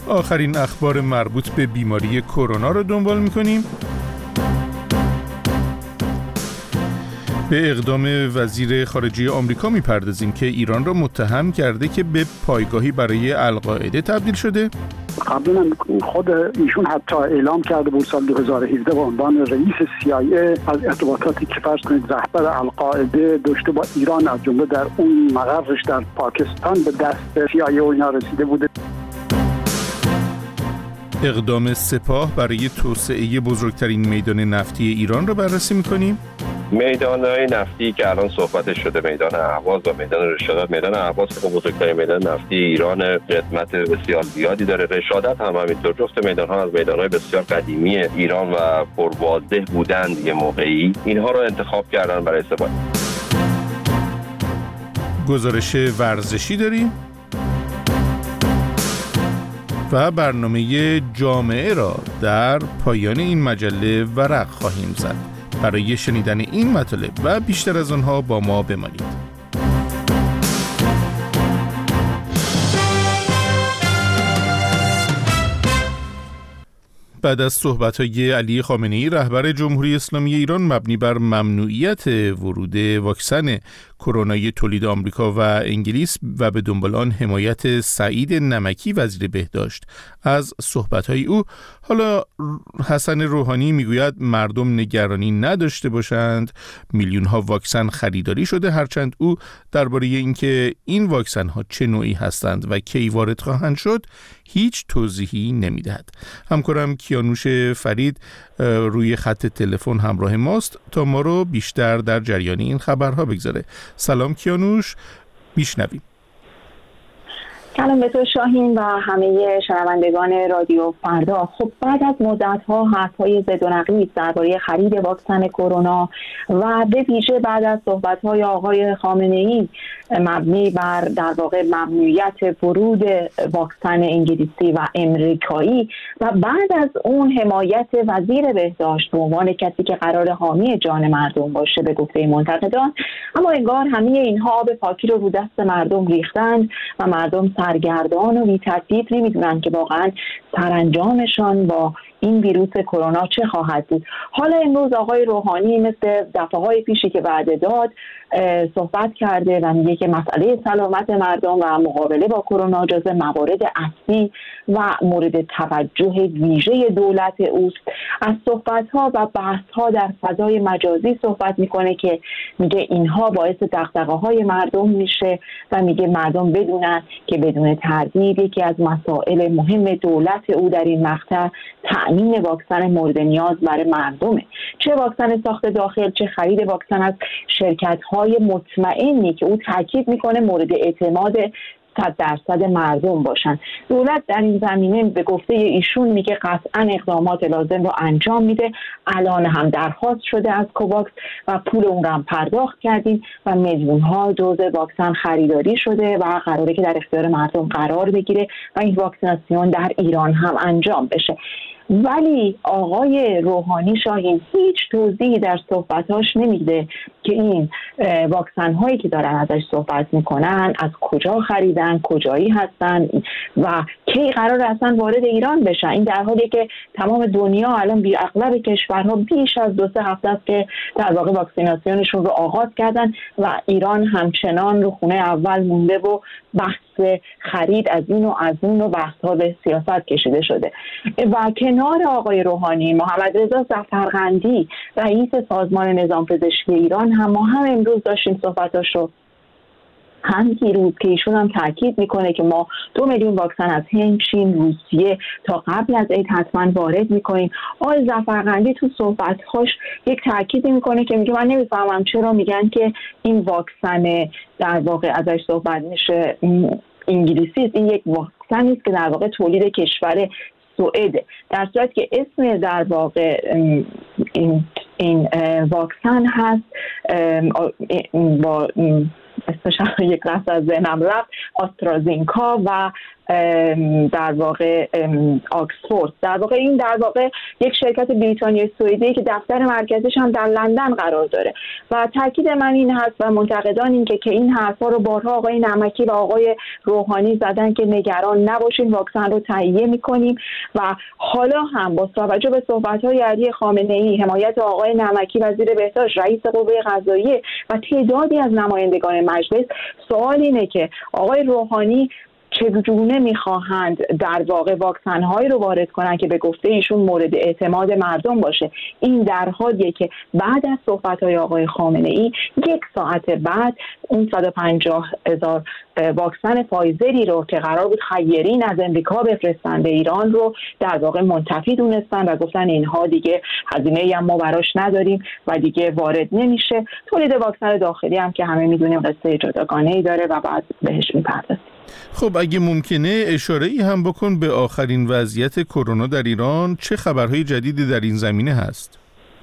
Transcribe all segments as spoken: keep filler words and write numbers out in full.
آخرین اخبار مربوط به بیماری کرونا رو دنبال می‌کنیم. به اقدام وزیر خارجه آمریکا می‌پردازیم که ایران را متهم کرده که به پایگاهی برای القاعده تبدیل شده. قبلا خود ایشون حتی اعلام کرده بود سال دو هزار و هفده به عنوان رئیس سی آی ای از ارتباطاتی که فرض کنید رهبر القاعده داشته با ایران، از جمله در اون مقرش در پاکستان به دست سی آی ای و اینا رسیده بوده. اقدام سپاه برای توسعه بزرگترین میدان نفتی ایران را بررسی می‌کنیم. میدان‌های نفتی که الان صحبتش شده، میدان اهواز و میدان رشادت. میدان اهواز که بزرگترین میدان نفتی ایران، قدمت بسیار زیادی داره. رشادت هم همینطور. جفت میدان‌ها از میدان‌های بسیار قدیمی ایران و پرواضح بودند یه موقعی. اینها رو انتخاب کردن برای استفاده. گزارش ورزشی داریم و برنامه جامعه را در پایان این مجله ورق خواهیم زد. برای شنیدن این مطالب و بیشتر از آنها با ما بمانید. بعد از صحبت‌های علی خامنه‌ای رهبر جمهوری اسلامی ایران مبنی بر ممنوعیت ورود واکسن کرونای تولید آمریکا و انگلیس و به دنبال آن حمایت سعید نمکی وزیر بهداشت از صحبت‌های او، حالا حسن روحانی میگوید مردم نگرانی نداشته باشند، میلیون‌ها واکسن خریداری شده، هرچند او درباره اینکه این واکسن‌ها چه نوعی هستند و کی وارد خواهند شد هیچ توضیحی نمی‌دهد. همکارم کیانوش فرید روی خط تلفن همراه ماست تا ما رو بیشتر در جریان این خبرها بگذاره. سلام کیانوش، میشنویم. سلام به تو شاهین و همه شنوندگان رادیو فردا. خب بعد از مدت‌ها حرف‌های زد و نقیض درباره خرید واکسن کرونا و به ویژه بعد از صحبت‌های آقای خامنه‌ای مبنی بر در واقع ممنوعیت ورود واکسن انگلیسی و امریکایی و بعد از اون حمایت وزیر بهداشت به عنوان کسی که قرار حامی جان مردم باشه به گفته منتقدان، اما انگار همه اینها آب پاکی رو رو دست مردم ریختند و مردم سرگردان و بی ترتیب نمیدونن که واقعا سرانجامشان با این ویروس کرونا چه خواهد بود. حالا امروز آقای روحانی مثل دفعه‌های پیشی که وعده داد صحبت کرده و میگه که مسئله سلامت مردم و مقابله با کرونا جزو موارد اصلی و مورد توجه ویژه دولت اوست. از صحبت‌ها و بحث‌ها در فضای مجازی صحبت میکنه که میگه اینها باعث دغدغه‌های مردم میشه و میگه مردم بدونن که بدون تردید یکی از مسائل مهم دولت او در این مقطع تأمین واکسن مورد نیاز برای مردمه، چه واکسن ساخت داخل چه خرید واکسن از شرکت‌های مطمئنی که او تاکید میکنه مورد اعتماد صد درصد مردم باشن. دولت در این زمینه به گفته ایشون میگه قطعا اقدامات لازم رو انجام میده. الان هم درخواست شده از کوواکس و پول اون رو هم پرداخت کردیم و میلیون ها دوز واکسن خریداری شده و قراره که در اختیار مردم قرار بگیره و این واکسیناسیون در ایران هم انجام بشه. ولی آقای روحانی شاهین هیچ توضیحی در صحبتاش نمیده که این واکسن هایی که دارن ازش صحبت میکنن از کجا خریدن، کجایی هستن و کی قرار اصلا وارد ایران بشن. این در حالی که تمام دنیا الان بی اغلب کشورها بیش از دو سه هفته است که در واقع واکسیناسیونشون رو آغاز کردن و ایران همچنان رو خونه اول مونده و بحث خرید از این و از اون و بحث ها به سیاست کشیده شده. و کنار آقای روحانی محمد رضا ظفرقندی رئیس سازمان نظام پزشکی ایران هم ما هم امروز داشتیم صحبتاش رو، هم دیروز که ایشون هم تاکید میکنه که ما دو میلیون واکسن از هند، چین، روسیه تا قبل از عید حتما وارد میکنیم. آقای ظفرقندی تو صحبت‌هاش یک تاکید میکنه که میگه من نمیفهمم چرا میگن که این واکسن در واقع ازش صحبت میشه انگلیسی است. این یک واکسنی است که در واقع تولید کشور سوئده، در صورتی که اسم در واقع این این واکسن هست با اسمش یک لحظه از ذهنم رفت آسترازینکا و در واقع آکسفورد. در واقع این در واقع یک شرکت بریتانیایی سوئدی که دفتر مرکزش هم در لندن قرار داره و تاکید من این هست و منتقدان این که که این حرفا رو بارها آقای نمکی و آقای روحانی زدن که نگران نباشین، واکسن رو تهیه می‌کنیم و حالا هم با توجه به صحبت‌های علی خامنه‌ای، حمایت آقای نمکی وزیر بهداشت، رئیس قوه قضاییه و تعدادی از نمایندگان مجلس، سوال اینه که آقای روحانی چگونه میخواهند در واقع واکسن‌هایی رو وارد کنن که به گفته ایشون مورد اعتماد مردم باشه. این در حالیه که بعد از صحبت‌های آقای خامنه‌ای یک ساعت بعد اون صد و پنجاه هزار واکسن فایزری رو که قرار بود خیرین از امریکا بفرستن به ایران رو در واقع منتفی دونستن و گفتن اینها دیگه هزینه‌ای هم ما براش نداریم و دیگه وارد نمیشه. تولید واکسن داخلی هم که همه میدونیم قصه جداگانه‌ای داره و بعد بهش میپردازیم. خب اگه ممکنه اشاره‌ای هم بکن به آخرین وضعیت کرونا در ایران، چه خبرهای جدیدی در این زمینه هست؟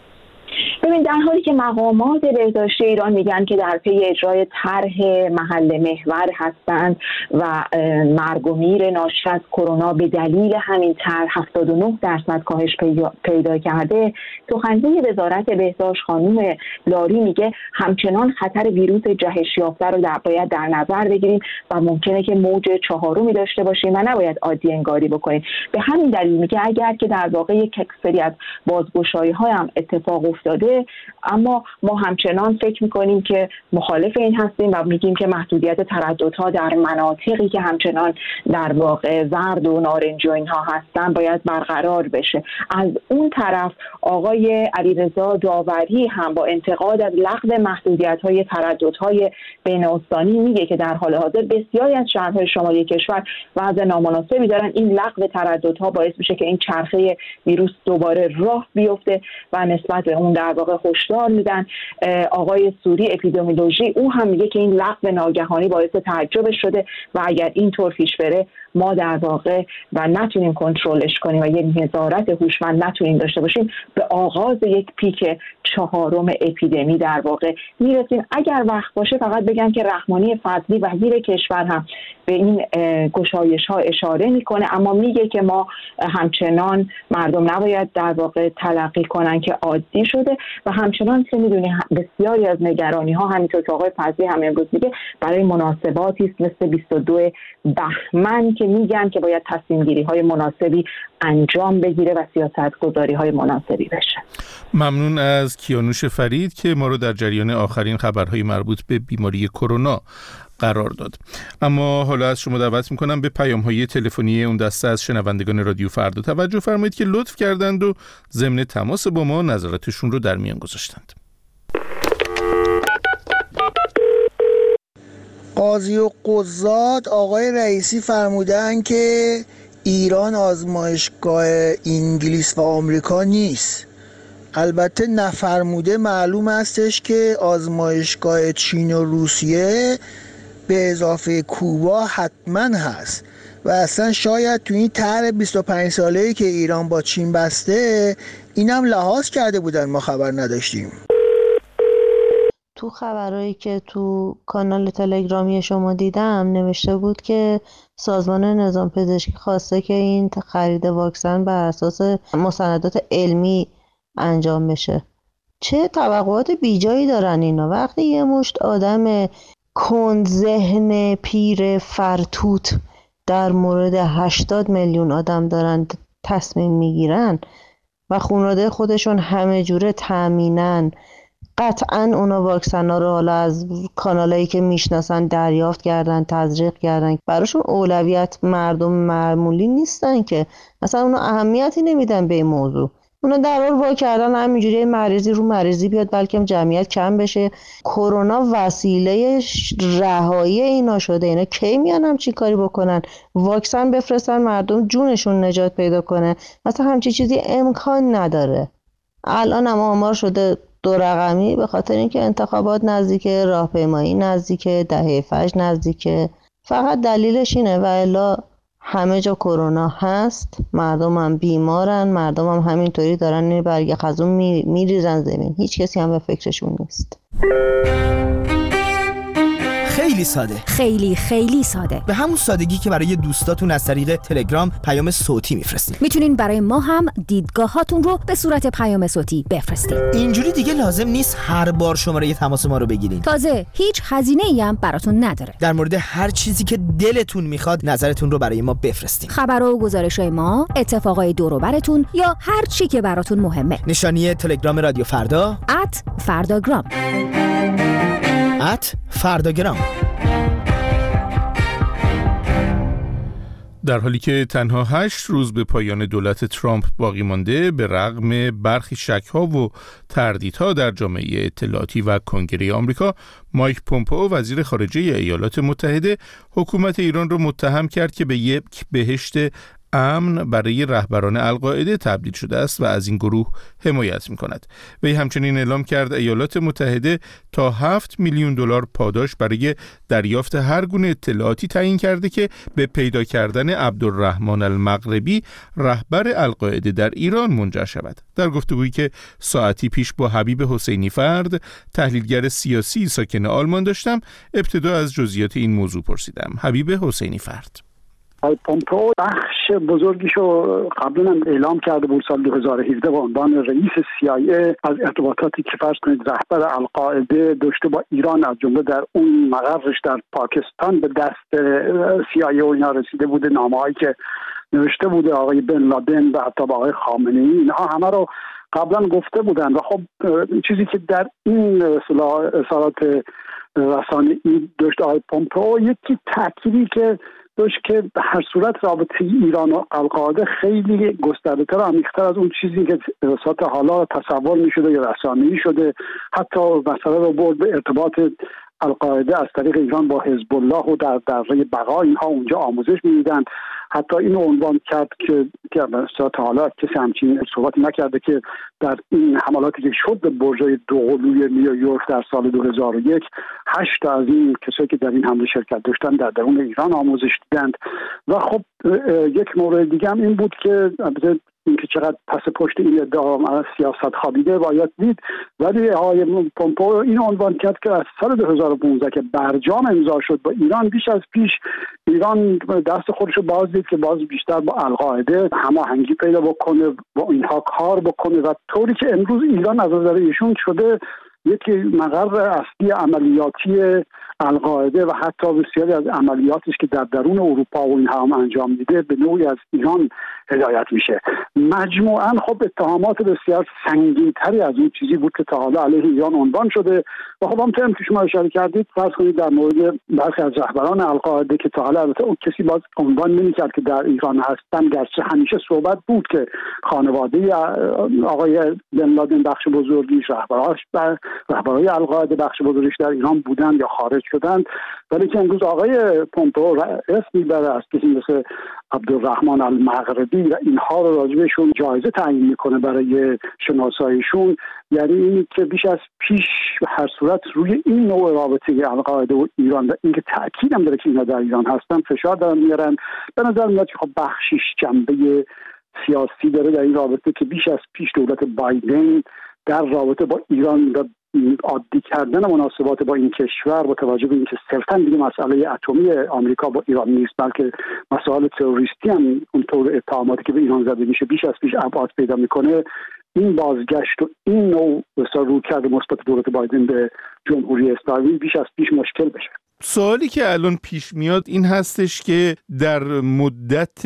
ببین، در حالی که مقامات بهداشتی ایران میگن که در پی اجرای طرح محل محور هستند و مرگ و میر ناشی از کرونا به دلیل همین طرح هفتاد و نه درصد کاهش پیدا کرده، سخنگوی وزارت بهداشت خانم لاری میگه همچنان خطر ویروس جهش یافته رو در باید در نظر بگیریم و ممکنه که موج چهارمی داشته باشیم و نباید عادی انگاری بکنیم. به همین دلیل میگه اگر که در واقع یک سری از بازگشایی‌ها هم اتفاق افتاده، اما ما همچنان فکر میکنیم که مخالف این هستیم و میگیم که محدودیت ترددها در مناطقی که همچنان در واقع زرد و نارنجی و اینها هستن باید برقرار بشه. از اون طرف آقای علیرضا داوری هم با انتقاد از لغو محدودیت‌های ترددهای بین استانی میگه که در حال حاضر بسیاری از شهرهای شمالی کشور وضع نامناسبی دارن. این لغو ترددها باعث میشه که این چرخه ویروس دوباره راه بیفته و نسبت به اون در واقع هشدار میدن. آقای سوری اپیدمیولوژی او هم میگه که این لغو ناگهانی باعث تعجب شده و اگر اینطور پیش بره ما در واقع و نتونیم کنترلش کنیم و یک نظارت هوشمند نتونیم داشته باشیم به آغاز یک پیک چهارم اپیدمی در واقع میرسیم. اگر وقت باشه فقط بگم که رحمانی فضلی وزیر کشور هم به این گشایش ها اشاره میکنه، اما میگه که ما همچنان مردم نباید در واقع تلقی کنن که عادی شده و همچنان که میدونی بسیاری از نگرانی ها همینطور که آقای فضلی هم امروز میگه برای مناسباتی است مثل بیست و دو بهمن که میگن که باید تصمیم گیری های مناسبی انجام بگیره و سیاست گذاری های مناسبی بشه. ممنون از کیانوش فرید که ما رو در جریان آخرین خبرهای مربوط به بیماری کرونا قرار داد. اما حالا از شما دعوت میکنم به پیام‌های تلفنی اون دسته از شنوندگان رادیو فردا توجه فرمایید که لطف کردند و ضمن تماس با ما نظراتشون رو در میان گذاشتند. قاضی و قضات آقای رئیسی فرمودن که ایران آزمایشگاه انگلیس و آمریکا نیست. البته نفرموده معلوم استش که آزمایشگاه چین و روسیه به اضافه کوبا حتما هست و اصلا شاید تو این طرح بیست و پنج ساله‌ای که ایران با چین بسته اینم لحاظ کرده بودن ما خبر نداشتیم. تو خبرهایی که تو کانال تلگرامی شما دیدم نوشته بود که سازمان نظام پزشکی خواسته که این خرید واکسن بر اساس مستندات علمی انجام بشه. چه توقعات بیجایی دارن اینا وقتی یه مشت آدم کند ذهن پیر فرتوت در مورد هشتاد میلیون آدم دارن تصمیم میگیرن و خانواده خودشون همه جوره تامینن. قطعا اونا واکسن ها رو حالا از کانالایی که میشناسن دریافت کردن، تزریق کردن. براشون اولویت مردم معمولی نیستن که مثلا اونا اهمیتی نمیدن به این موضوع. اونا در حال وا کردن همینجوری مریضی رو مریضی بیاد بلکه جمعیت کم بشه. کرونا وسیله رهایی اینا شده. اینا کی میان هم چی کاری بکنن؟ واکسن بفرستن مردم جونشون نجات پیدا کنه. مثلا همچی چیزی امکان نداره. الان هم آمار شده دو رقمی به خاطر اینکه انتخابات نزدیکه، راهپیمایی نزدیکه، دهه فجر نزدیکه. فقط دلیلش اینه و الا همه جا کرونا هست، مردم هم بیمارن، مردم هم همینطوری دارن این برگ خزون میریزن زمین. هیچ کسی هم به فکرشون نیست. خیلی ساده. خیلی خیلی ساده. به همون سادگی که برای دوستاتون از طریق تلگرام پیام صوتی میفرستین. میتونین برای ما هم دیدگاهاتون رو به صورت پیام صوتی بفرستین. اینجوری دیگه لازم نیست هر بار شماره تماس ما رو بگیرین. تازه هیچ هزینه‌ای هم براتون نداره. در مورد هر چیزی که دلتون میخواد نظرتون رو برای ما بفرستین. خبرها و گزارش‌های ما، اتفاقای دور و براتون یا هر چی که براتون مهمه. نشانی تلگرام رادیو فردا ات فرداگرام ات فرداگرام. در حالی که تنها هشت روز به پایان دولت ترامپ باقی مانده، به رغم برخی شک‌ها و تردیدها در جامعه اطلاعاتی و کنگره آمریکا، مایک پومپئو وزیر خارجه ایالات متحده حکومت ایران را متهم کرد که به یک بهشت امن برای رهبران القاعده تبدیل شده است و از این گروه حمایت می‌کند. وی همچنین اعلام کرد ایالات متحده تا هفت میلیون دلار پاداش برای دریافت هر گونه اطلاعاتی تعیین کرده که به پیدا کردن عبدالرحمن المغربی رهبر القاعده در ایران منجر شود. در گفتگویی که ساعتی پیش با حبیب حسینی فرد، تحلیلگر سیاسی ساکن آلمان داشتم، ابتدا از جزئیات این موضوع پرسیدم. حبیب حسینی فرد: پومپئو بخش بزرگیشو قبلا هم اعلام کرده بود سال دو هزار و هفده به عنوان رئیس سی آی ای از ارتباطاتی که فرض کنید رهبر القاعده داشته با ایران، از جمله در اون مقرش در پاکستان به دست سی آی ای و اینا رسیده بوده، نامه‌هایی که نوشته بوده آقای بن لادن و حتی با آقای خامنه‌ای، اینها همه رو قبلا گفته بودن. و خب چیزی که در این اصالات رسانه‌ای داشت آقای پومپئو، یکی تأکیدی که داشت که به هر صورت رابطه ایران و القاعده خیلی گسترده‌تر و عمیق‌تر از اون چیزی که تا حالا تصور می‌شده یا رسانه‌ای شده. حتی مثلا رو برد به ارتباط القاعده از طریق ایران با حزب الله و در دره بقا، اینها اونجا آموزش می‌دیدن. حتی اینو عنوان کرد که که تا حالا کسی همچین صحبتی نکرده که در این حملاتی که شد به برج‌های دوقلوی نیویورک در سال دو هزار و یک، هشت تا از این کسایی که در این حمله شرکت داشتن در درون ایران آموزش دیدند. و خب یک مورد دیگه هم این بود که اینکه چقدر پس پشت این ادعا سیاست خوابیده باید دید، ولی آقای پومپئو این عنوان کرد که از سال دو هزار و پانزده که برجام امضا شد با ایران، بیش از پیش ایران دست خودش رو باز دید که باز بیشتر با القاعده هماهنگی پیدا بکنه، با اینها کار بکنه و طوری که امروز ایران از نظر ایشون شده یکی مقر اصلی عملیاتی القاعده و حتی بسیاری از عملیاتش که در درون اروپا و این هم انجام میده به نوعی از ایران هدایت میشه. مجموعاً خب اتهامات بسیار سنگین‌تری از اون چیزی بود که تا حالا علیه ایران عنوان شده. و خب همونطور که شما اشاره کردید، فرض کنید در مورد برخی از رهبران القاعده که تا حالا البته اون کسی باز عنوان نمی‌کرد که در ایران هستن، گرچه همیشه صحبت بود که خانواده آقای بن لادن بخش بزرگیش، رهبراش و رهبرای القاعده بخش بزرگیش در ایران بودن یا خارج شدند، ولی که امروز آقای پومپئو اسم میبره از کسی مثل عبدالرحمن المغربی و اینها رو راجبشون جایزه تعیین میکنه برای شناساییشون. یعنی این که بیش از پیش به هر صورت روی این نوع رابطه القاعده و ایران و اینکه تأکید هم داره که اینا در ایران هستن فشار دارن میارن. به نظر میاد که خب بخشیش جنبه سیاسی داره در این رابطه که بیش از پیش دولت بایدن در رابطه با ایران و عادی کردن مناسبات با این کشور با توجه به اینکه صرفاً دیگه مسئله اتمی آمریکا با ایران نیست، بلکه مسائل تروریستی هم اونطور اتهاماتی که به ایران زده میشه بیش از پیش ابعاد پیدا میکنه. این بازگشت و این نوع بسیار رویکرد مثبت دولت بایدن به جمهوری اسلامی بیش از پیش مشکل بشه. سوالی که الان پیش میاد این هستش که در مدت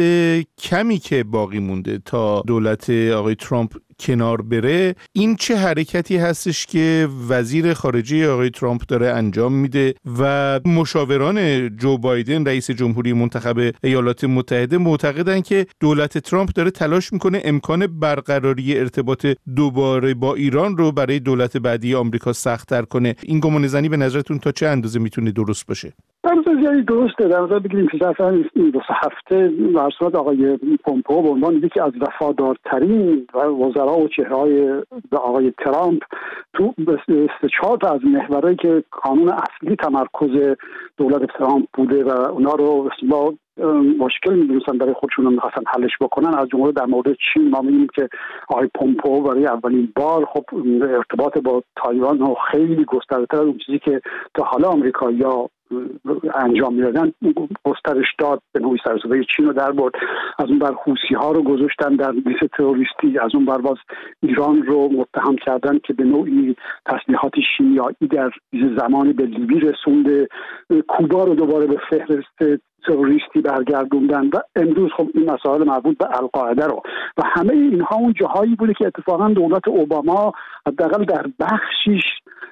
کمی که باقی مونده تا دولت آقای ترامپ کنار بره، این چه حرکتی هستش که وزیر خارجه آقای ترامپ داره انجام میده و مشاوران جو بایدن رئیس جمهوری منتخب ایالات متحده معتقدن که دولت ترامپ داره تلاش میکنه امکان برقراری ارتباط دوباره با ایران رو برای دولت بعدی آمریکا سخت‌تر کنه. این گمانه‌زنی به نظرتون تا چه اندازه میتونه درست باشه؟ در نظر درسته. در نظر بگیریم که ظرف این دو سه هفته برصورت آقای پومپئو به عنوان یکی از وفادارترین وزرا و چهره‌های آقای ترامپ تو سه چهار تا از محورایی که قانون اصلی تمرکز دولت ترامپ بوده و اونا رو با مشکل می‌دونستن برای خودشون رو می‌خواستن حلش بکنن، از جمله در مورد چین ما می‌بینیم که آقای پومپئو برای اولین بار خب ارتباط با تایوان رو خیلی گسترده‌تر از اون چیزی که تا حالا آمریکایی‌ها انجام میدادن گسترش داد، به نوعی سر و صدای چین رو در برد. از اون بر حوثی ها رو گذاشتن در لیست تروریستی، از اون بر باز ایران رو متهم کردن که به نوعی تسلیحات شیمیایی در زمانی به لیبی رسونده، کوبا رو دوباره به فهرست تروریستی برگردوندن و امروز خب این مسائل مربوط به القاعده رو و همه اینها اون جاهایی بوده که اتفاقا دولت اوباما حداقل در بخشیش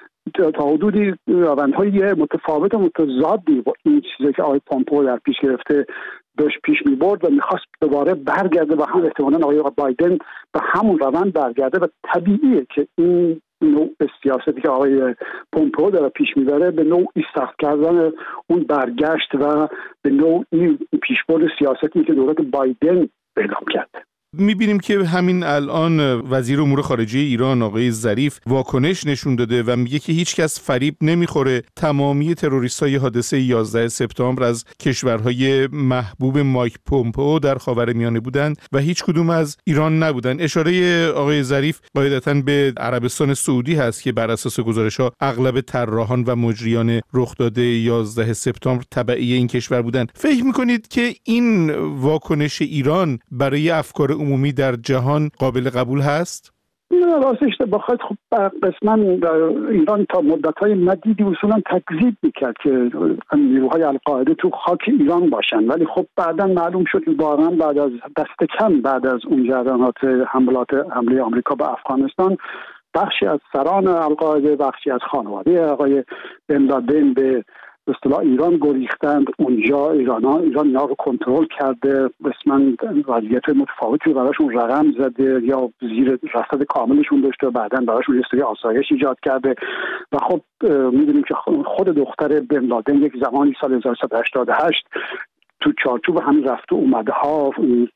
تا حدودی روندهای متفاوت و متضادی با این چیزی که آقای پامپئو در پیش گرفته داشت پیش می برد و میخواست دوباره برگرده و هم احتمالاً آقای بایدن به همون روند برگرده و طبیعیه که این نوع سیاستی که آقای پومپئو داره پیش میبره به نوعی سخت کردن اون برگشت و به نوعی پیشبرد سیاستی که دولت بایدن اعلام کرده. میبینیم که همین الان وزیر امور خارجه ایران آقای ظریف واکنش نشون داده و میگه که هیچ کس فریب نمیخوره. تمامی تروریستای حادثه یازده سپتامبر از کشورهای محبوب مایک پومپئو در خاورمیانه بودند و هیچ کدوم از ایران نبودن. اشاره آقای ظریف قاعدتاً به عربستان سعودی هست که بر اساس گزارش‌ها اغلب طراحان و مجریان رخداده یازده سپتامبر تبعی این کشور بودند. فکر میکنید که این واکنش ایران برای افکار عمومی در جهان قابل قبول هست؟ نه راستش بخواید خب قسما ایران تا مدت‌های مدیدی اصولا تکذیب میکرد که نیروهای القاعده تو خاک ایران باشن، ولی خب بعداً معلوم شد که واقعا بعد از دست کم بعد از اون جریانات حملات حمله آمریکا به افغانستان بخشی از سران القاعده، بخشی از خانواده آقای بن لادن به به اصطلاح ایران گریختند. اونجا ایران ایران اینا رو کنترل کرده، قسما وضعیت متفاوتی براشون رقم زده یا زیر رصد کاملشون داشته و بعداً براشون یه سری آسایش ایجاد کرده و خب می‌دونیم که خود دختر بن لادن یک زمانی سال هزار و سیصد و هشتاد و هشت تو چارچوب همین رفت و اومده ها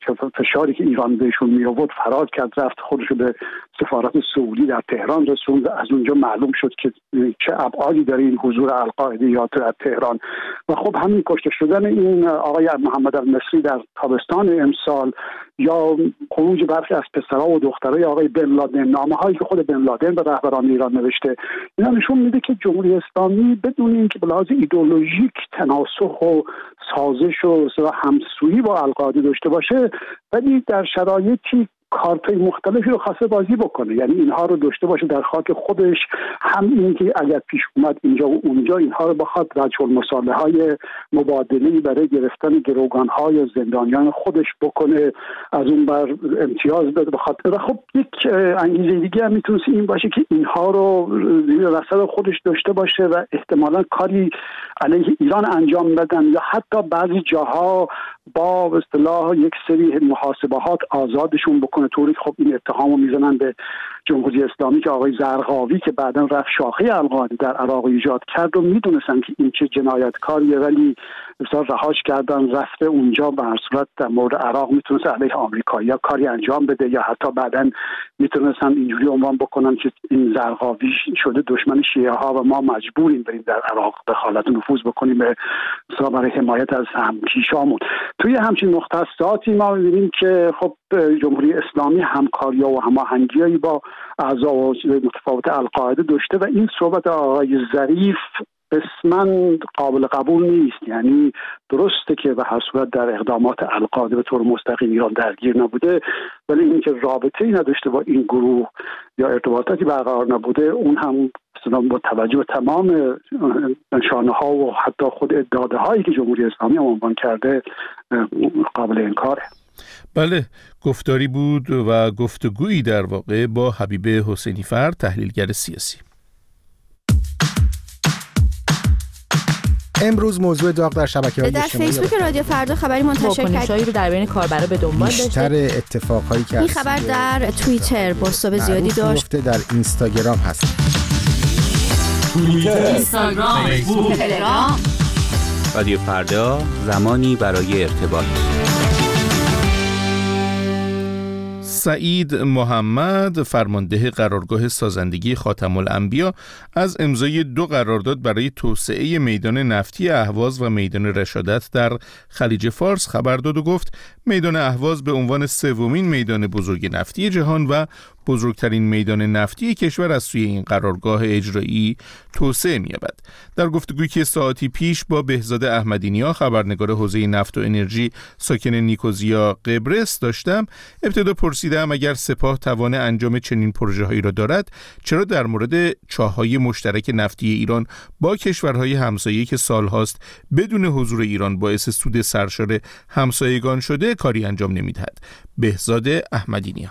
فشاری که ایران بهشون می آورد فرار کرد، رفت خودش به سفارت سعودی در تهران رسوند. از اونجا معلوم شد که چه ابعادی داره این حضور القاعده‌ایات در تهران و خب همین کشته شدن این آقای محمد المصری در تابستان امسال یا خروج برخی از پسرها و دخترای آقای بن لادن، نامه‌هایی که خود بن لادن به رهبران ایران نوشته، اینا نشون میده که جمهوری اسلامی بدون اینکه به لحاظ ایدئولوژیک تناسخ و سازش و همسویی با القاعده داشته باشه، ولی در شرایطی کارتای مختلفی رو خاصه بازی بکنه، یعنی اینها رو داشته باشه در خاک خودش، هم این که اگر پیش اومد اینجا و اونجا اینها رو بخواد وجه المصالحه های مبادله‌ای برای گرفتن گروگان‌ها یا زندانیان خودش بکنه، از اون بر امتیاز بده بخواد. و خب یک انگیزه دیگه هم میتونه این باشه که اینها رو زیر رصد خودش داشته باشه و احتمالاً کاری علیه ایران انجام بدن یا حتی بعضی جاها با به اصطلاح یک سری محاسبات آزادشون بکنه، طوری که خب این اتهامو میزنن به جمهوری اسلامی که آقای زرقاوی که بعداً رفت شاخه القاعده در عراق ایجاد کرد و میدونستن که این چه جنایتکاریه ولی مثلا رهاش کردن، رفته اونجا به هر صورت در مورد عراق میتونست علیه آمریکایی‌ها کاری انجام بده یا حتی بعداً میتونستن اینجوری عنوان بکنن که این زرقاوی شده دشمن شیعه ها و ما مجبوریم بریم در عراق دخالت و نفوذ بکنیم به مثلا برای حمایت از همکیشامون. توی همچین مختصاتی ما می‌بینیم که خب جمهوری اسلامی همکاری‌ها و هماهنگی‌هایی با اعضا و متفاوت القاعده داشته و این صحبت آقای ظریف قسماً قابل قبول نیست. یعنی درسته که به هر صورت در اقدامات القاعده به طور مستقیم ایران درگیر نبوده، ولی اینکه رابطه‌ای نداشته با این گروه یا ارتباطاتی برقرار نبوده اون هم با توجه به تمام نشانه‌ها و حتی خود ادعاهایی که جمهوری اسلامی عنوان کرده قابل انکاره. بله، گفتاری بود و گفتگویی در واقع با حبیب حسینی فرد، تحلیلگر سیاسی. امروز موضوع داغ در شبکه‌های در فیسبوک رادیو فردا خبری منتشر کرد رو در بین کاربرا به دنبال داشته. بیشتر اتفاقایی که این خبر در توییتر بازتاب زیادی داشت، در اینستاگرام هست. توییتر، اینستاگرام، فیسبوک، تلگرام. رادیو فردا، زمانی برای ارتباط. سعید محمد، فرمانده قرارگاه سازندگی خاتم الانبیا، از امضای دو قرارداد برای توسعه میدان نفتی اهواز و میدان رشادت در خلیج فارس خبر داد و گفت میدان اهواز به عنوان سومین میدان بزرگ نفتی جهان و بزرگترین میدان نفتی کشور از سوی این قرارگاه اجرایی توسعه می‌یابد. در گفتگویی که ساعتی پیش با بهزاد احمدی‌نیا خبرنگار حوزه نفت و انرژی ساکن نیکوزیا قبرس داشتم، ابتدا پرسیدم اگر سپاه توان انجام چنین پروژه‌هایی را دارد، چرا در مورد چاه‌های مشترک نفتی ایران با کشورهای همسایه‌ای که سال‌هاست بدون حضور ایران باعث سود سرشار همسایگان شده کاری انجام نمی‌دهد. بهزاد احمدی‌نیا: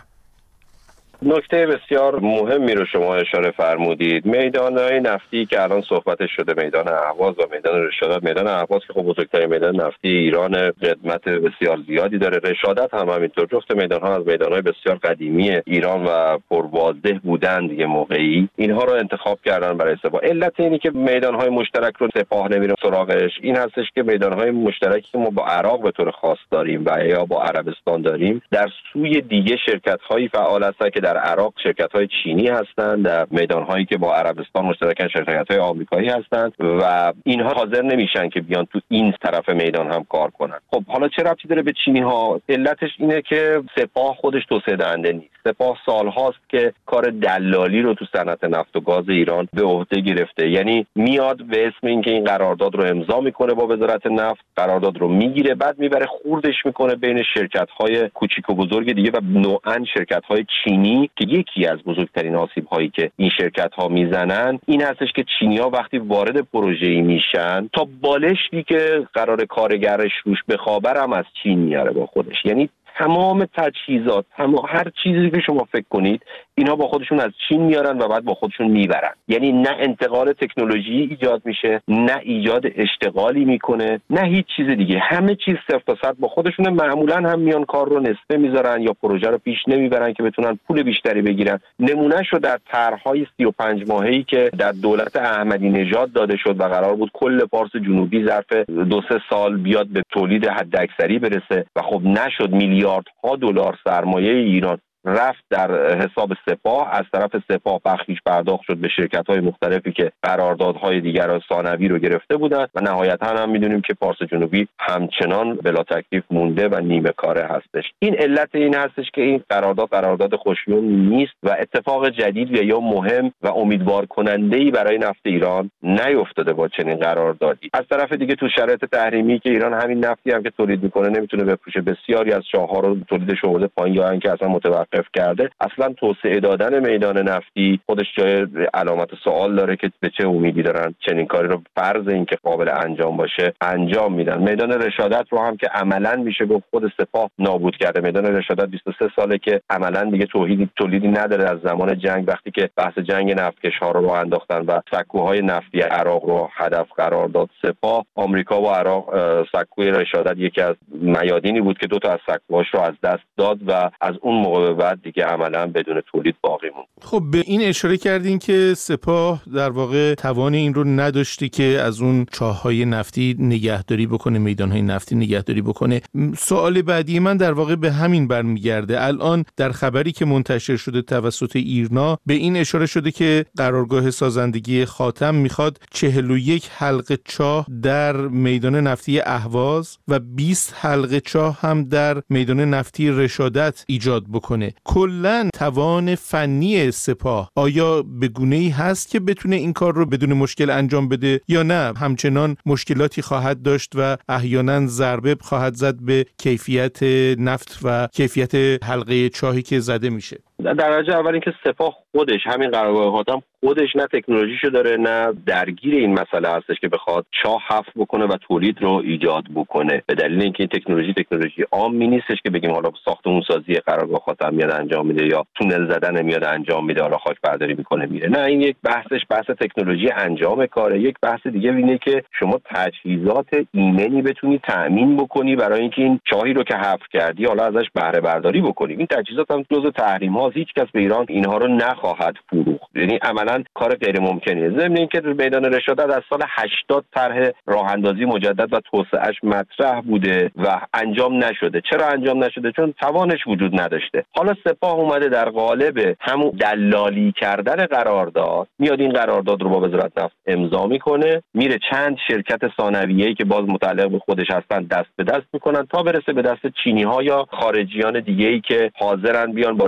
نکته بسیار مهمی رو شما اشاره فرمودید. میدان‌های نفتی که الان صحبتش شده، میدان اهواز و میدان رشادت. میدان اهواز که خب بزرگترین میدان نفتی ایران، قدمت بسیار زیادی داره. رشادت هم همینطور. جفت میدان‌ها از میدان‌های بسیار قدیمی ایران و پرواضح بودند دیگه موقعی. اینها رو انتخاب کردن برای سپاه. علت اینی که میدان‌های مشترک رو سپاه نمیره سراغش این هستش که میدان‌های مشترکی که ما با عراق به طور خاص داریم و یا با عربستان داریم، در سوی دیگه شرکت‌هایی فعال هستن که در عراق شرکت‌های چینی هستند، در میدان‌هایی که با عربستان مشترکن شرکت‌های آمریکایی هستند و اینها حاضر نمیشن که بیان تو این طرف میدان هم کار کنن. خب حالا چه ربطی داره به چینی‌ها؟ علتش اینه که سپاه خودش توسعه دهنده نیست. سپاه سال‌هاست که کار دلالی رو تو صنعت نفت و گاز ایران به عهده گرفته. یعنی میاد به اسم اینکه این قرارداد رو امضا میکنه با وزارت نفت، قرارداد رو میگیره، بعد میبره خوردش میکنه بین شرکت‌های کوچیک و بزرگ دیگه و نوعاً شرکت‌های چینی که یکی از بزرگترین آسیب‌هایی که این شرکت‌ها میزنن این هستش که چینی‌ها وقتی وارد پروژه‌ای میشن تا بالشتی که قرار کارگرش روش بخوابرم از چین میاره با خودش. یعنی تمام تجهیزات، تمام هر چیزی که شما فکر کنید اینا با خودشون از چین میارن و بعد با خودشون میبرن. یعنی نه انتقال تکنولوژی ایجاد میشه، نه ایجاد اشتغالی میکنه، نه هیچ چیز دیگه. همه چیز صفر تا صد با خودشونه. معمولا هم میان کار رو نصفه میذارن یا پروژه رو پیش نمیبرن که بتونن پول بیشتری بگیرن. نمونهشو در طرحهای سی و پنج ماهه‌ای که در دولت احمدی نژاد داده شد و قرار بود کل پارس جنوبی ظرف دو سه سال بیاد به تولید حداکثری برسه و خب نشد. میلیاردها دلار سرمایه ایران رفت در حساب سپاه، از طرف سپاه بخشیش پرداخت شد به شرکت‌های مختلفی که قراردادهای دیگر ثانوی رو گرفته بودند و نهایتاً هم می‌دونیم که پارس جنوبی همچنان بلا تکلیف مونده و نیمه کاره هستش. این علت این هستش که این قرارداد قرارداد خوشیون نیست و اتفاق جدید و یا مهم و امیدوار کننده‌ای برای نفت ایران نیفتاده با چنین قراردادی. از طرف دیگه تو شرایط تحریمی که ایران همین نفتی هم که تولید می‌کنه نمی‌تونه بفروشه، بسیاری از چاه‌ها رو تولیدش آورده پایین یا اینکه اصلا متوقف کرده. اصلا توسعه دادن میدان نفتی خودش جای علامت سوال داره که به چه امیدی دارن چنین کاری رو فرض این که قابل انجام باشه انجام میدن. میدان رشادت رو هم که عملاً میشه گفت خود سپاه نابود کرده. میدان رشادت بیست و سه ساله که عملاً دیگه تولیدی تولیدی نداره از زمان جنگ، وقتی که بحث جنگ نفتکش‌ها رو راه انداختن و سکوهای نفتی عراق رو هدف قرار داد سپاه. آمریکا و عراق سکوی رشادت یکی از میادینی بود که دو تا از سکوهاش رو از دست داد و از اون موقع بعد دیگه عملاً بدون تولید باقی موند. خب به این اشاره کردین که سپاه در واقع توان این رو نداشتی که از اون چاه‌های نفتی نگهداری بکنه، میدان‌های نفتی نگهداری بکنه. سوال بعدی من در واقع به همین برمیگرده. الان در خبری که منتشر شده توسط ایرنا به این اشاره شده که قرارگاه سازندگی خاتم میخواد چهل و یک حلقه چاه در میدان نفتی اهواز و بیست حلقه چاه هم در میدان نفتی رشادت ایجاد بکنه. کلاً توان فنی سپاه آیا به گونه‌ای هست که بتونه این کار رو بدون مشکل انجام بده یا نه همچنان مشکلاتی خواهد داشت و احیانا ضربه خواهد زد به کیفیت نفت و کیفیت حلقه چاهی که زده میشه؟ در درجه اول اینکه سپاه خودش همین قرارگاه خاتم خودش نه تکنولوژیشو داره نه درگیر این مسئله هستش که بخواد چاه حفر بکنه و تولید رو ایجاد بکنه، به دلیل اینکه این تکنولوژی تکنولوژی عامی نیستش که بگیم حالا ساختمون سازی قرارگاه خاتم میاد انجام میده یا تونل زدن میاد انجام میده حالا خاک برداری میکنه میره. نه، این یک بحثش بحث تکنولوژی انجام کاره. یک بحث دیگه اینه که شما تجهیزات ایمنی بتونی تأمین بکنی برای اینکه این چاهی رو که حفر کردی حالا ازش بهره برداری بکنی. این تجهیزات هم جزء تحریم ها، هیچ کس به ایران اینها رو نخواهد فروخت. یعنی عملاً کار غیر ممکنیه. ضمن اینکه میدان رشادت از سال هشتاد طرح راه اندازی مجدد و توسعه‌اش مطرح بوده و انجام نشده. چرا انجام نشده؟ چون توانش وجود نداشته. حالا سپاه اومده در قالب همون دلالی کردن قرارداد میاد این قرارداد رو با وزارت نفت امضا میکنه، میره چند شرکت ثانویه‌ای که باز متعلق به خودش هستن دست به دست میکنن تا برسه به دست چینی‌ها یا خارجیان دیگه‌ای که حاضرن بیان با ریسک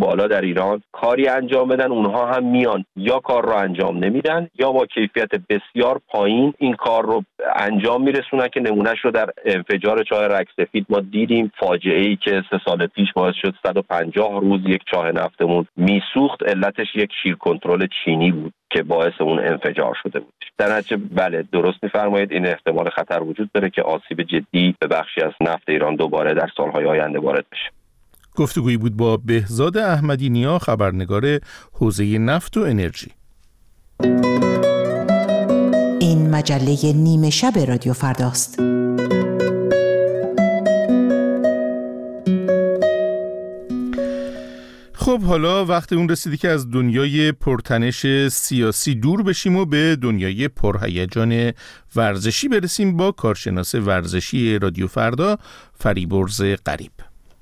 بالا در ایران کاری انجام بدن، اونها هم میان یا کار رو انجام نمیدن یا با کیفیت بسیار پایین این کار رو انجام میرسونن که نمونهش رو در انفجار چاه رگسفید ما دیدیم. فاجعه ای که سه سال پیش باعث شد صد و پنجاه روز یک چاه نفتمون میسوخت، علتش یک شیر کنترل چینی بود که باعث اون انفجار شده بود. در نتیجه بله درست میفرمایید، این احتمال خطر وجود داره که آسیب جدی به بخشی از نفت ایران دوباره در سالهای آینده وارد بشه. گفتگویی بود با بهزاد احمدی نیا، خبرنگار حوزه نفت و انرژی. این مجله نیمه شب رادیو فرداست. خب حالا وقت اون رسیدی که از دنیای پرتنش سیاسی دور بشیم و به دنیای پرهیجان ورزشی برسیم با کارشناس ورزشی رادیو فردا فریبرز غریب.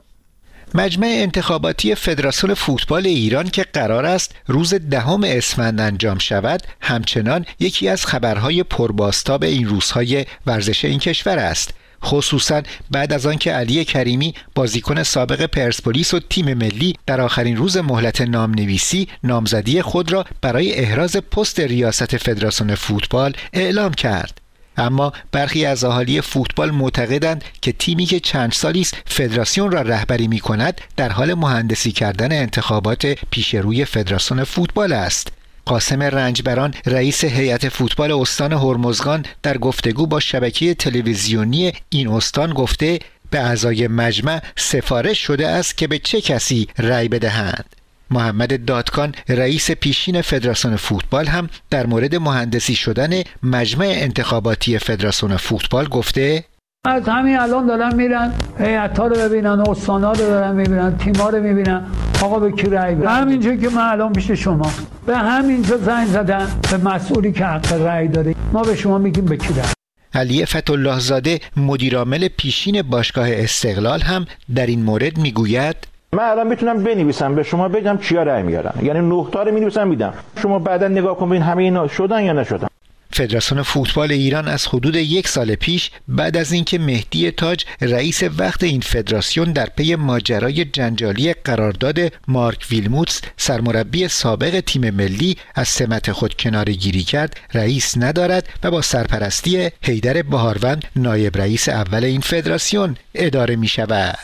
مجمع انتخاباتی فدراسیون فوتبال ایران که قرار است روز دهم اسفند انجام شود، همچنان یکی از خبرهای پربازتاب این روزهای ورزش این کشور است. خصوصا بعد از آنکه علی کریمی بازیکن سابق پرسپولیس و تیم ملی در آخرین روز مهلت نامنویسی نامزدی خود را برای احراز پست ریاست فدراسیون فوتبال اعلام کرد. اما برخی از اهالی فوتبال معتقدند که تیمی که چند سالی است فدراسیون را رهبری می‌کند در حال مهندسی کردن انتخابات پیش روی فدراسیون فوتبال است. قاسم رنجبران رئیس هیئت فوتبال استان هرمزگان در گفتگو با شبکه تلویزیونی این استان گفته به اعضای مجمع سفارش شده است که به چه کسی رأی بدهند. محمد دادکان رئیس پیشین فدراسیون فوتبال هم در مورد مهندسی شدن مجمع انتخاباتی فدراسیون فوتبال گفته از همین الان دارن میرن هیئت‌ها رو ببینن، استانا رو دارن میبینن، تیم‌ها رو میبینن، آقا به کی رأی بدن. همینجا که من الان پیش شما به همینجا زنگ زدن به مسئولی که حق رأی داره، ما به شما میگیم به کی رأی. علی فتح‌الله زاده مدیرعامل پیشین باشگاه استقلال هم در این مورد میگوید من الان میتونم بنویسم به شما بگم کیا رأی میارن، یعنی نه تا رو مینویسم میدم، شما بعدا نگاه کنید همه اینا شدن یا نشدن. فدراسیون فوتبال ایران از حدود یک سال پیش بعد از اینکه مهدی تاج رئیس وقت این فدراسیون در پی ماجرای جنجالی قرارداد مارک ویلموتس سرمربی سابق تیم ملی از سمت خود کناره‌گیری کرد، رئیس ندارد و با سرپرستی حیدر بهاروند نایب رئیس اول این فدراسیون اداره می شود.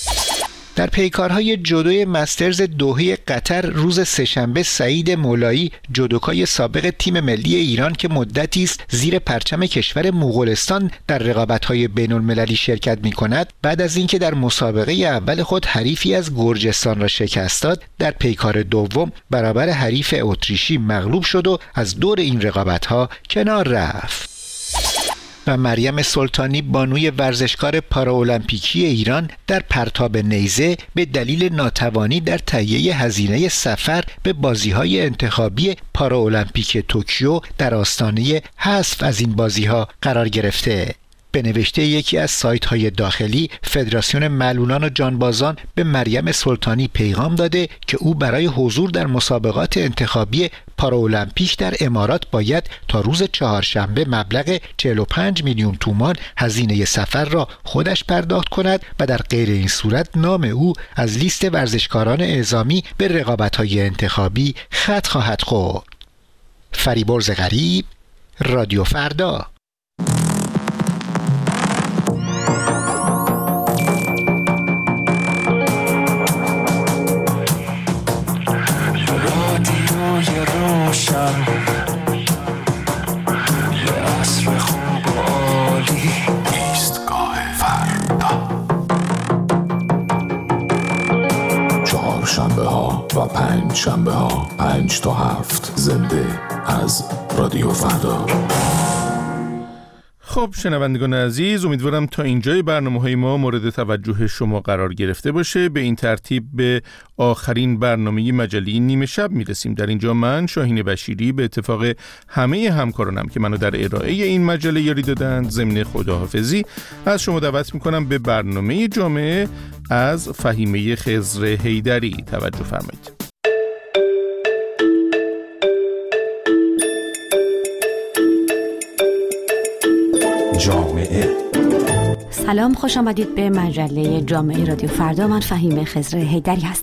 در پیکارهای جودوی مسترز دوحه قطر روز سه‌شنبه سعید مولایی جودوکای سابق تیم ملی ایران که مدتی است زیر پرچم کشور مغولستان در رقابت‌های بین‌المللی شرکت می‌کند، بعد از اینکه در مسابقه اول خود حریفی از گرجستان را شکست داد، در پیکار دوم برابر حریف اتریشی مغلوب شد و از دور این رقابت‌ها کنار رفت. و مریم سلطانی بانوی ورزشکار پاراولمپیکی ایران در پرتاب نیزه به دلیل ناتوانی در تهیه هزینه سفر به بازی‌های انتخابی پاراولمپیک توکیو در آستانه حذف از این بازی‌ها قرار گرفته. به نوشته یکی از سایت‌های داخلی، فدراسیون معلولان و جانبازان به مریم سلطانی پیغام داده که او برای حضور در مسابقات انتخابی پاراولمپیک در امارات باید تا روز چهارشنبه مبلغ چهل و پنج میلیون تومان هزینه سفر را خودش پرداخت کند و در غیر این صورت نام او از لیست ورزشکاران اعزامی به رقابت‌های انتخابی خط خواهد خورد. فریبرز غریب، رادیو فردا. یه عصر خوب و عالی، ایستگاه فردا. چهار شنبه ها و پنج شنبه ها، پنج تا هفت زنده از رادیو فردا. خب شنوندگان عزیز، امیدوارم تا اینجای برنامه‌های ما مورد توجه شما قرار گرفته باشه. به این ترتیب به آخرین برنامه مجله نیمه شب میرسیم. در اینجا من شاهین بشیری به اتفاق همه همکارانم که منو در ارائه این مجله یاری دادند ضمن خداحافظی از شما دعوت میکنم به برنامه جامعه از فهیمه خضر حیدری توجه فرمایید. جامعه. سلام، خوش آمدید به مجله جامعه رادیو فردا. من فهیمه خضر حیدری هستم.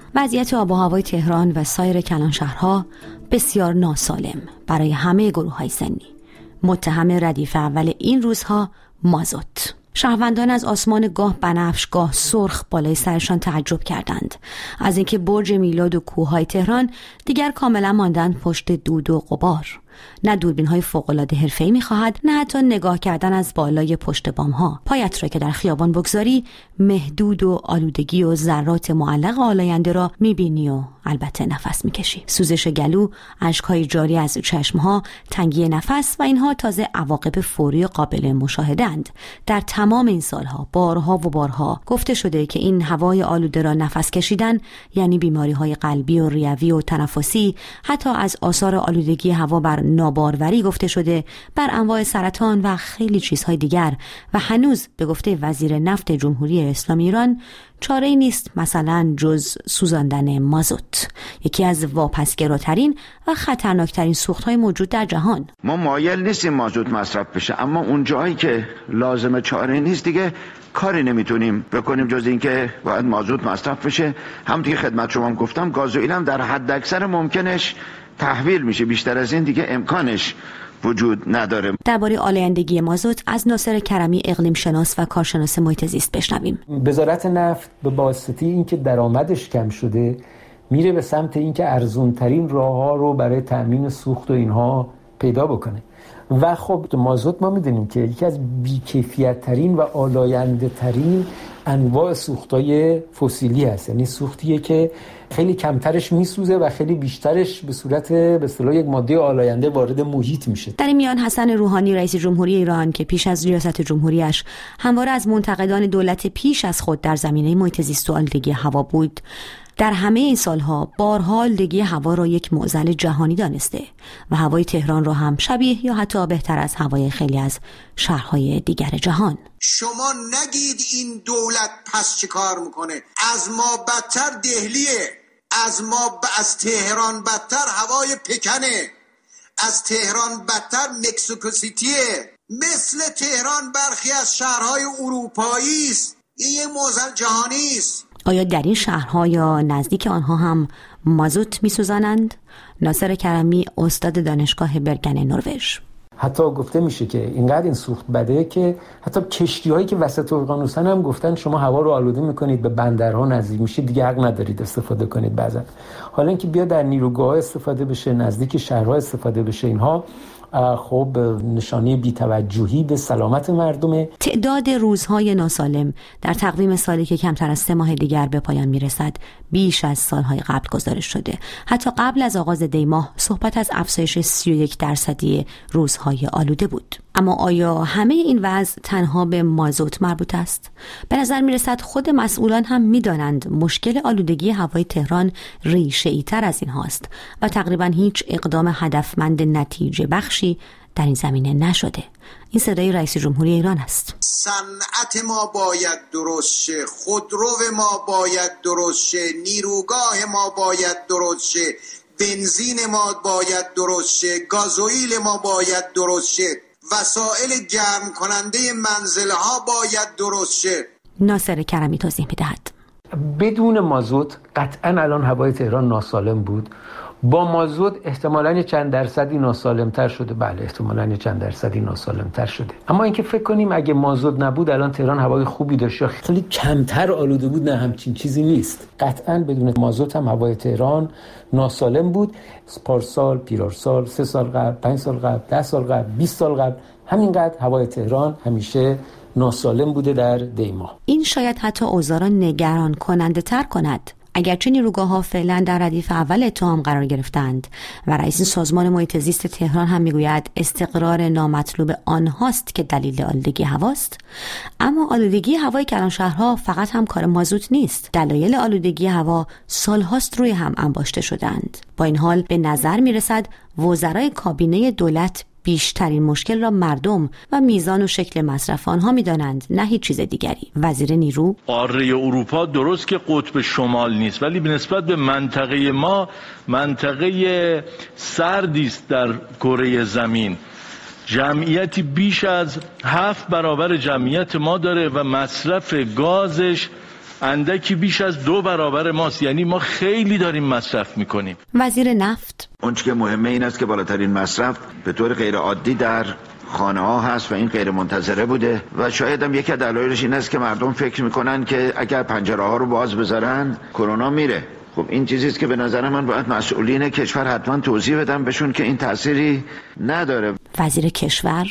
وضعیت آب و هوای تهران و سایر کلانشهرها بسیار ناسالم برای همه گروه‌های سنی. متهم ردیف اول این روزها مازوت. شهروندان از آسمان گاه بنفش گاه سرخ بالای سرشان تعجب کردند از اینکه برج میلاد و کوههای تهران دیگر کاملا ماندند پشت دود و غبار. نه دوربین‌های فوق‌العاده حرفه‌ای می‌خواهد، نه حتی نگاه کردن از بالای پشت بام‌ها. پایت را که در خیابان بگذاری محدود و آلودگی و ذرات معلق آلاینده را می‌بینی و البته نفس می‌کشی. سوزش گلو، اشک‌های جاری از چشم‌ها، تنگی نفس و اینها تازه عواقب فوری قابل مشاهده‌اند. در تمام این سالها بارها و بارها گفته شده که این هوای آلوده را نفس کشیدن یعنی بیماری‌های قلبی و ریوی و تنفسی. حتی از آثار آلودگی هوا بر ناباروری گفته شده، بر انواع سرطان و خیلی چیزهای دیگر. و هنوز به گفته وزیر نفت جمهوری اسلامی ایران چاره‌ای نیست مثلا جز سوزاندن مازوت، یکی از واپسگراترین و خطرناکترین سوخت‌های موجود در جهان. ما مایل نیستیم مازوت مصرف بشه، اما اون جایی که لازمه چاره نیست دیگه کاری نمیتونیم بکنیم جز اینکه باید مازوت مصرف بشه. هم دیگه خدمت شما هم گفتم گازوئیل هم در حد اکثر ممکنش تحویل میشه، بیشتر از این دیگه امکانش وجود نداره. درباره آلایندگی مازوت از ناصر کرمی اقلیم شناس و کارشناس محیط زیست بشنویم. وزارت نفت به واسطه اینکه درآمدش کم شده میره به سمت اینکه ارزون ترین راه‌ها رو برای تامین سوخت و اینها پیدا بکنه. و خب مازوت ما میدونیم که یکی از بی‌کیفیت ترین و آلاینده ترین انواع سوختای فسیلی هست، یعنی سوختیه که خیلی کمترش میسوزه و خیلی بیشترش به صورت به اصطلاح یک ماده آلاینده وارد محیط میشه. در این میان حسن روحانی رئیس جمهوری ایران که پیش از ریاست جمهوریش همواره از منتقدان دولت پیش از خود در زمینه محیط زیست و آلودگی هوا بود، در همه این سالها بارها آلودگی هوا را یک معضل جهانی دانسته و هوای تهران را هم شبیه یا حتی بهتر از هوای خیلی از شهرهای دیگر جهان. شما نگید این دولت پس چه کار میکنه، از ما بدتر دهلیه، از ما ب... از تهران بدتر هوای پکنه، از تهران بدتر مکسیکو سیتیه، مثل تهران برخی از شهرهای اروپایی است. این یه معضل جهانی است. آیا در این شهرها یا نزدیک آنها هم مازوت می‌سوزانند؟ ناصر کرمی استاد دانشگاه برگن نروژ. حتی گفته میشه که اینقدر این سوخت بده که حتی کشتی‌هایی که وسط اقیانوسن هم گفتن شما هوا رو آلوده می‌کنید، به بندرها نزدیک میشید، دیگه حق ندارید استفاده کنید. بعضا حالا اینکه بیا در نیروگاه استفاده بشه، نزدیک شهرها استفاده بشه، اینها خب نشانه بی‌توجهی به سلامت مردمه. تعداد روزهای ناسالم در تقویم سالی که کمتر از سه ماه دیگر به پایان میرسد بیش از سالهای قبل گزارش شده. حتی قبل از آغاز دی ماه صحبت از افزایش سی و یک درصدی روزهای آلوده بود. اما آیا همه این وضع تنها به مازوت مربوط است؟ به نظر میرسد خود مسئولان هم میدانند مشکل آلودگی هوای تهران ریشه‌ای تر از این هاست و تقریبا هیچ اقدام هدفمند نتیجه بخشی در این زمینه نشده. این صدای رئیس جمهوری ایران است. صنعت ما باید درست شه، خودرو ما باید درست شه، نیروگاه ما باید درست شه، بنزین ما باید درست شه، گازوئیل ما باید درست شه، وسایل گرم کننده منزل ها باید درست شه. ناصر کرمی توضیح می‌دهد. بدون مازوت قطعاً الان هوای تهران ناسالم بود. با مازوت احتمالاً چند درصدی ناسالم‌تر شده. بله احتمالاً چند درصدی ناسالم‌تر شده. اما اینکه فکر کنیم اگه مازوت نبود الان تهران هوای خوبی داشت یا خیلی کمتر آلوده بود، نه همچین چیزی نیست. قطعاً بدون مازوت هم هوای تهران ناسالم بود. پارسال، پیرارسال، سه سال قبل، پنج سال قبل، ده سال قبل، بیست سال قبل همینقدر هوای تهران همیشه ناسالم بوده در دی ماه. این شاید حتی اوضاع را نگران کننده تر کند. اگرچه نیروگاه‌ها فعلا در ردیف اول اتهام قرار گرفتند و رئیس سازمان محیط زیست تهران هم میگوید استقرار نامطلوب آنهاست که دلیل آلودگی هواست، اما آلودگی هوای کلانشهرها فقط هم کار مازوت نیست. دلایل آلودگی هوا سالهاست روی هم انباشته شدند. با این حال به نظر میرسد وزرای کابینه دولت بیشترین مشکل را مردم و میزان و شکل مصرف آنها می‌دانند، نه هیچ چیز دیگری. وزیر نیرو: قاره اروپا درست که قطب شمال نیست، ولی به نسبت به منطقه ما منطقه سردی است در کره زمین. جمعیتی بیش از هفت برابر جمعیت ما داره و مصرف گازش اندکی بیش از دو برابر ماست، یعنی ما خیلی داریم مصرف میکنیم. وزیر نفت: اون چیزی که مهمه این است که بالاترین مصرف به طور غیر عادی در خانه ها هست و این غیر منتظره بوده و شاید هم یکی از دلایلش این است که مردم فکر میکنن که اگر پنجره ها رو باز بذارن کرونا میره. خب این چیزی است که به نظر من باید مسئولین کشور حتما توضیح بدن بهشون که این تأثیری نداره. وزیر کشور: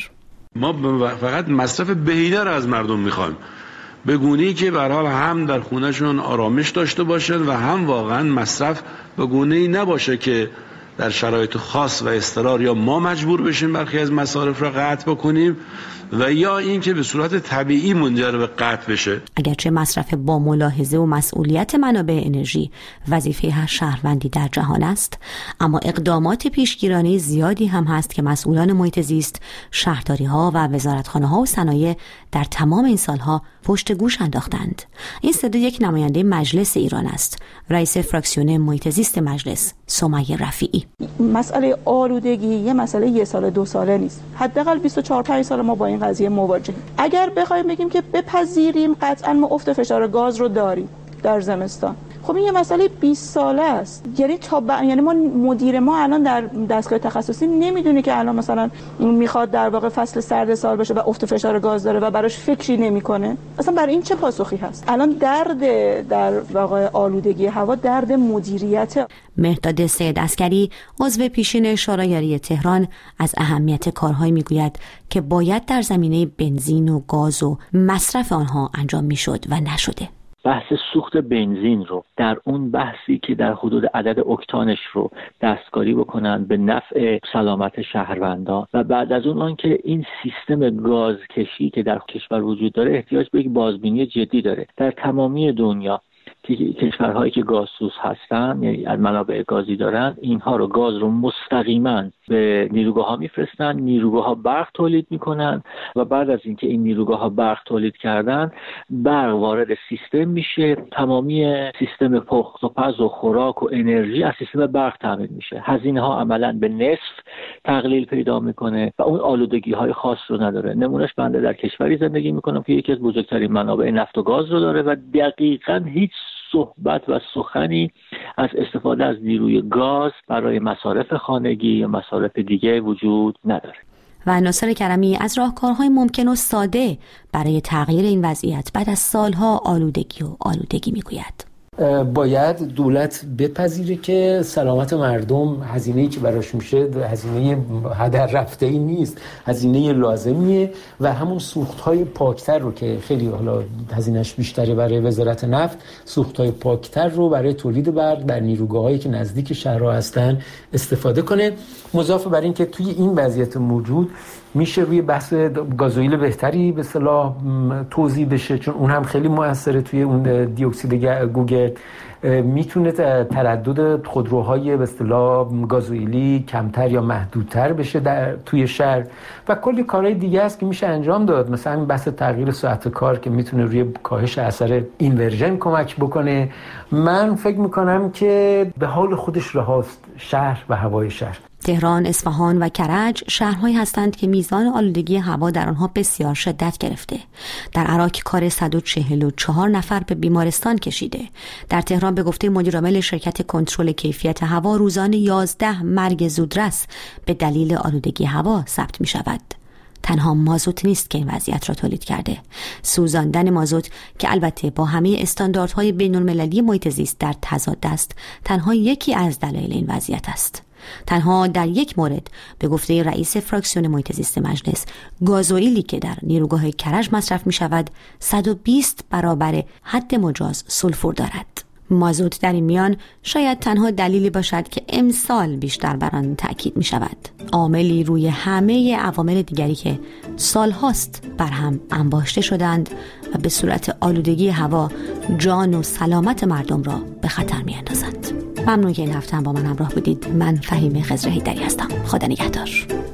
ما فقط مصرف بهینه رو از مردم میخوایم، به گونه‌ای که به هر حال هم در خونهشون آرامش داشته باشن و هم واقعا مصرف به گونه‌ای نباشه که در شرایط خاص و اضطرار یا ما مجبور بشیم برخی از مصارف را قطع بکنیم و یا این که به صورت طبیعی منجر به قطع بشه. اگرچه مصرف با ملاحظه و مسئولیت منابع انرژی وظیفه هر شهروندی در جهان است، اما اقدامات پیشگیرانه زیادی هم هست که مسئولان محیط زیست، شهرداری‌ها و وزارتخانه‌ها و صنایع در تمام این سالها پشت گوش انداختند. این صدا یک نماینده مجلس ایران است، رئیس فراکسیون محیط زیست مجلس، سمیه رفیعی. مسئله آلودگی یه مسئله یه سال دو ساله نیست، حداقل بیست و چهار پنج سال ما با این قضیه مواجهیم. اگر بخوایم بگیم که بپذیریم، قطعا ما افت فشار گاز رو داریم در زمستان. خب این یه مسئله بیست ساله است، یعنی تا ب... یعنی ما مدیر ما الان در دستگاه تخصصی نمیدونه که الان مثلا میخواد در واقع فصل سرد سال باشه و افت فشار گاز داره و براش فکری نمیکنه. اصلا برای این چه پاسخی هست؟ الان درد در واقع آلودگی هوا درد مدیریت. مهرداد سید عسکری، عضو پیشین شورای تهران، از اهمیت کارهایی میگوید که باید در زمینه بنزین و گاز و مصرف آنها انجام میشد و نشده. بحث سوخت بنزین رو در اون بحثی که در حدود عدد اکتانش رو دستکاری بکنن به نفع سلامت شهروندان و بعد از اون آنکه این سیستم گازکشی که در کشور وجود داره احتیاج به یک بازبینی جدی داره. در تمامی دنیا کشورهایی که گازسوز هستن، یعنی از منابع گازی دارن، اینها رو گاز رو مستقیما به نیروگاه ها میفرستن، نیروگاه ها برق تولید میکنن و بعد از اینکه این نیروگاه ها برق تولید کردن، برق وارد سیستم میشه، تمامی سیستم پخت و پز و خوراک و انرژی از سیستم برق تامین میشه. هزینه ها عملاً به نصف تقلیل پیدا میکنه و اون آلودگی های خاص رو نداره. نمونهش بنده در کشوری زندگی میکنم که یکی از بزرگترین منابع نفت و گاز رو داره و دقیقاً هیچ صحبت و سخنی از استفاده از نیروی گاز برای مصارف خانگی یا مصارف دیگه وجود نداره. و ناصر کرمی از راهکارهای ممکن و ساده برای تغییر این وضعیت بعد از سالها آلودگی و آلودگی میگوید. باید دولت بپذیره که سلامت مردم هزینه‌ای که براش میشه هزینه هدر رفته‌ای نیست، هزینه لازمیه و همون سوخت‌های پاکتر رو که خیلی حالا هزینه‌اش بیشتره برای وزارت نفت، سوخت‌های پاکتر رو برای تولید برق در نیروگاه‌هایی که نزدیک شهرها هستن استفاده کنه. مضاف بر این که توی این وضعیت موجود میشه روی بحث گازوئیل بهتری به اصطلاح توزیع بشه، چون اون هم خیلی موثره توی اون دی اکسید گوگرد. میتونه تردد خودروهای به اصطلاح گازوئیلی کمتر یا محدودتر بشه در توی شهر و کلی کارهای دیگه است که میشه انجام داد، مثلا این بحث تغییر ساعت کار که میتونه روی کاهش اثر اینورژن کمک بکنه. من فکر میکنم که به حال خودش رهاست شهر و هوای شهر. تهران، اصفهان و کرج شهرهایی هستند که میزان آلودگی هوا در آنها بسیار شدت گرفته. در عراق کار صد و چهل و چهار نفر به بیمارستان کشیده. در تهران به گفته مدیرعامل شرکت کنترل کیفیت هوا روزانه یازده مرگ زودرس به دلیل آلودگی هوا ثبت می شود. تنها مازوت نیست که این وضعیت را تولید کرده. سوزاندن مازوت که البته با همه استانداردهای بین‌المللی محیط زیست در تضاد است، تنها یکی از دلایل این وضعیت است. تنها در یک مورد به گفته رئیس فراکسیون محیط زیست مجلس، گازوئیلی که در نیروگاه کرج مصرف می شود صد و بیست برابر حد مجاز سولفور دارد. مازوت در این میان شاید تنها دلیلی باشد که امسال بیشتر بر آن تأکید می شود. عاملی روی همه عوامل دیگری که سالهاست بر هم انباشته شدند و به صورت آلودگی هوا جان و سلامت مردم را به خطر می اندازند. ممنون که این هفته هم با من همراه بودید. من فهیم خضر حیدری هستم. خدا نگهدار.